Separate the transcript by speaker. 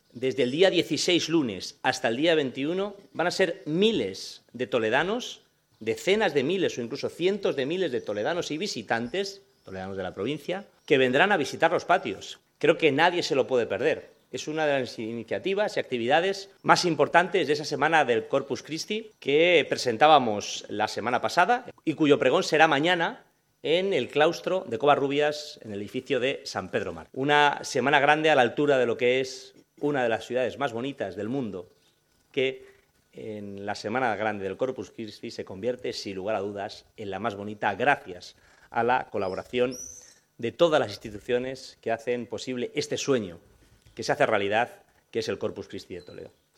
Speaker 1: desde el día 16 lunes hasta el día 21, van a ser miles de toledanos, decenas de miles o incluso cientos de miles de toledanos y visitantes, toledanos de la provincia, que vendrán a visitar los patios. Creo que nadie se lo puede perder. Es una de las iniciativas y actividades más importantes de esa semana del Corpus Christi que presentábamos la semana pasada y cuyo pregón será mañana en el claustro de Covarrubias, en el edificio de San Pedro Mar. Una semana grande a la altura de lo que es una de las ciudades más bonitas del mundo, que en la semana grande del Corpus Christi se convierte, sin lugar a dudas, en la más bonita gracias a la colaboración de todas las instituciones que hacen posible este sueño que se hace realidad, que es el Corpus Christi de Toledo.